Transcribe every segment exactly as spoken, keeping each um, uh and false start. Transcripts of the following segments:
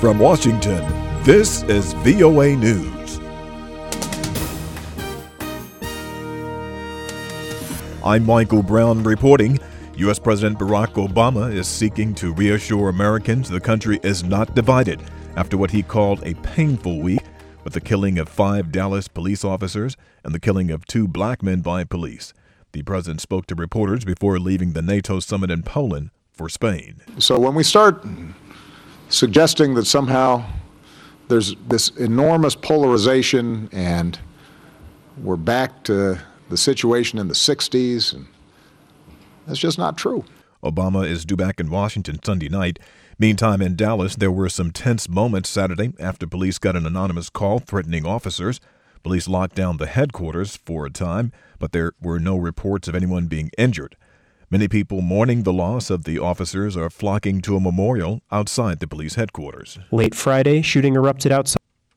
From Washington, this is V O A News. I'm Michael Brown reporting. U S. President Barack Obama is seeking to reassure Americans the country is not divided after what he called a painful week with the killing of five Dallas police officers and the killing of two black men by police. The president spoke to reporters before leaving the NATO summit in Poland for Spain. So when we start suggesting that somehow there's this enormous polarization and we're back to the situation in the sixties, and that's just not true. Obama is due back in Washington Sunday night. Meantime, in Dallas, there were some tense moments Saturday after police got an anonymous call threatening officers. Police locked down the headquarters for a time, but there were no reports of anyone being injured. Many people mourning the loss of the officers are flocking to a memorial outside the police headquarters. Late Friday, shooting erupted outside.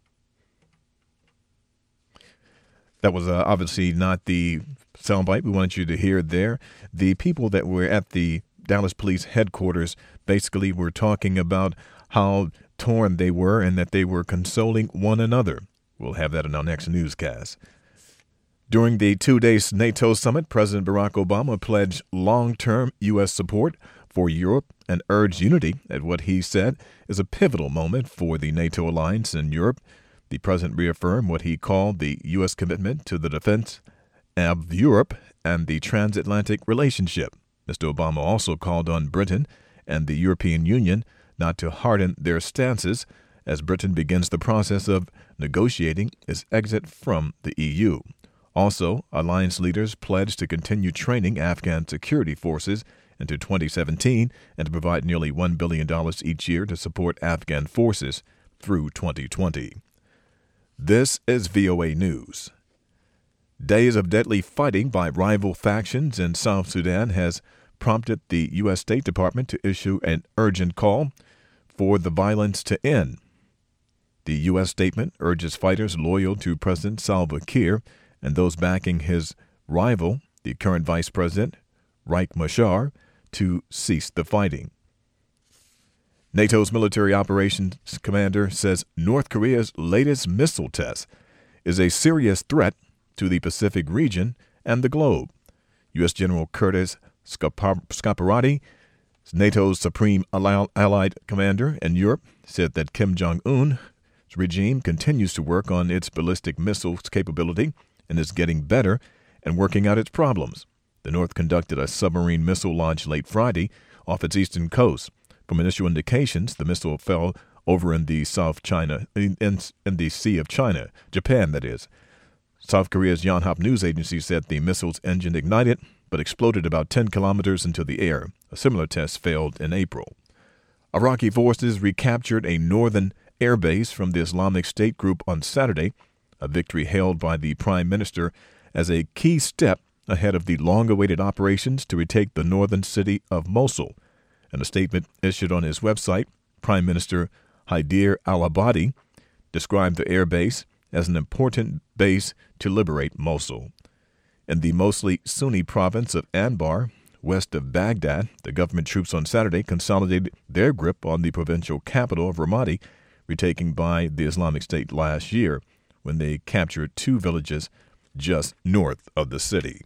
That was uh, obviously not the soundbite we wanted you to hear there. The people that were at the Dallas Police headquarters basically were talking about how torn they were and that they were consoling one another. We'll have that in our next newscast. During the two-day NATO summit, President Barack Obama pledged long-term U S support for Europe and urged unity at what he said is a pivotal moment for the NATO alliance in Europe. The president reaffirmed what he called the U S commitment to the defense of Europe and the transatlantic relationship. Mister Obama also called on Britain and the European Union not to harden their stances as Britain begins the process of negotiating its exit from the E U. Also, alliance leaders pledged to continue training Afghan security forces into twenty seventeen and to provide nearly one billion dollars each year to support Afghan forces through twenty twenty. This is V O A News. Days of deadly fighting by rival factions in South Sudan has prompted the U S. State Department to issue an urgent call for the violence to end. The U S statement urges fighters loyal to President Salva Kiir and those backing his rival, the current Vice President, Riek Machar, to cease the fighting. NATO's military operations commander says North Korea's latest missile test is a serious threat to the Pacific region and the globe. U S. General Curtis Scaparrotti, NATO's supreme allied commander in Europe, said that Kim Jong-un's regime continues to work on its ballistic missiles capability and is getting better and working out its problems. The North conducted a submarine missile launch late Friday off its eastern coast. From initial indications, the missile fell over in the South China, in, in, in the Sea of China, Japan, that is. South Korea's Yonhap news agency said the missile's engine ignited but exploded about ten kilometers into the air. A similar test failed in April. Iraqi forces recaptured a northern air base from the Islamic State group on Saturday, a victory hailed by the prime minister as a key step ahead of the long-awaited operations to retake the northern city of Mosul. In a statement issued on his website, Prime Minister Haider al-Abadi described the air base as an important base to liberate Mosul. In the mostly Sunni province of Anbar, west of Baghdad, the government troops on Saturday consolidated their grip on the provincial capital of Ramadi, retaken by the Islamic State last year when they captured two villages just north of the city.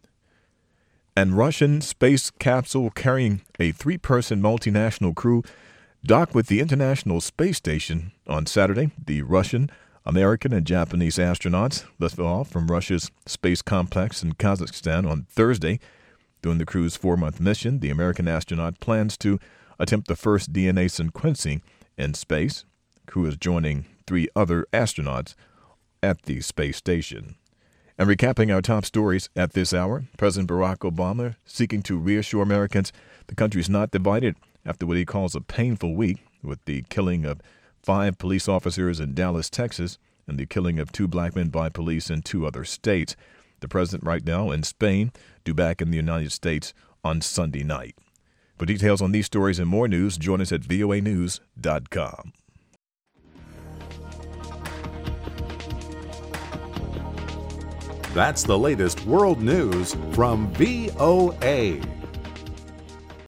And Russian space capsule carrying a three-person multinational crew docked with the International Space Station on Saturday. The Russian, American, and Japanese astronauts left off from Russia's space complex in Kazakhstan on Thursday. During the crew's four-month mission, the American astronaut plans to attempt the first D N A sequencing in space. The crew is joining three other astronauts at the space station. And recapping our top stories at this hour, President Barack Obama seeking to reassure Americans the country is not divided after what he calls a painful week with the killing of five police officers in Dallas, Texas, and the killing of two black men by police in two other states. The president right now in Spain, due back in the United States on Sunday night. For details on these stories and more news, join us at V O A news dot com. That's the latest world news from V O A.